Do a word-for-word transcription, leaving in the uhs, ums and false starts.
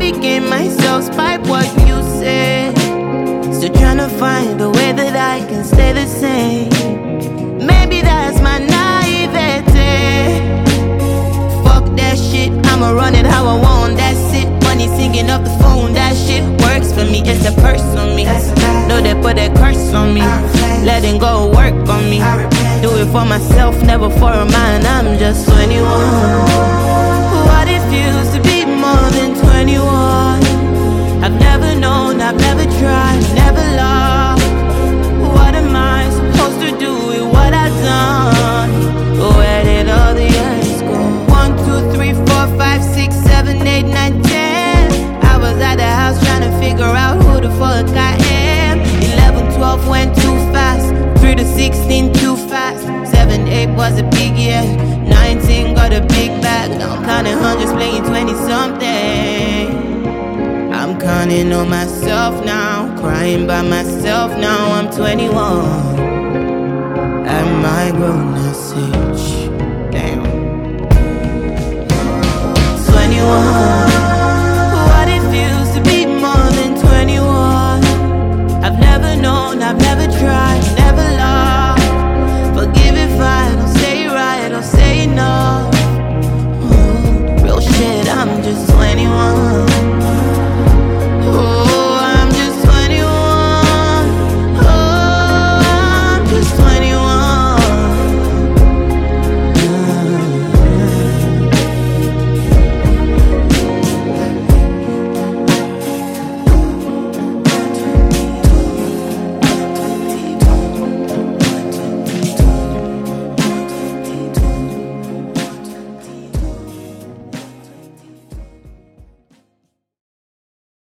regain myself, spite what you said. Still trying to find a way that I can stay the same. Maybe that's my naivete. Fuck that shit, I'ma run it how I want, that's it. Money singing up the phone, that shit works for me. It's a purse on me, know they put a curse on me. Letting go work on me. Do it for myself, never for a man. I'm just twenty-one. What it feels to be more than twenty-one. I've never known, I've never tried, never loved. What am I supposed to do with what I've done? Where did all the years go? One, two, three, four, five, six, seven, eight, nine, ten. I was at the house trying to figure out who the fuck I am. Eleven, twelve went too fast. Three to sixteen too fast. Seven, eight was a big year. Nineteen got a big bag. Now I'm counting hundreds, playing twenty something. I'm counting on myself now, crying by myself now. I'm twenty-one at my grown age.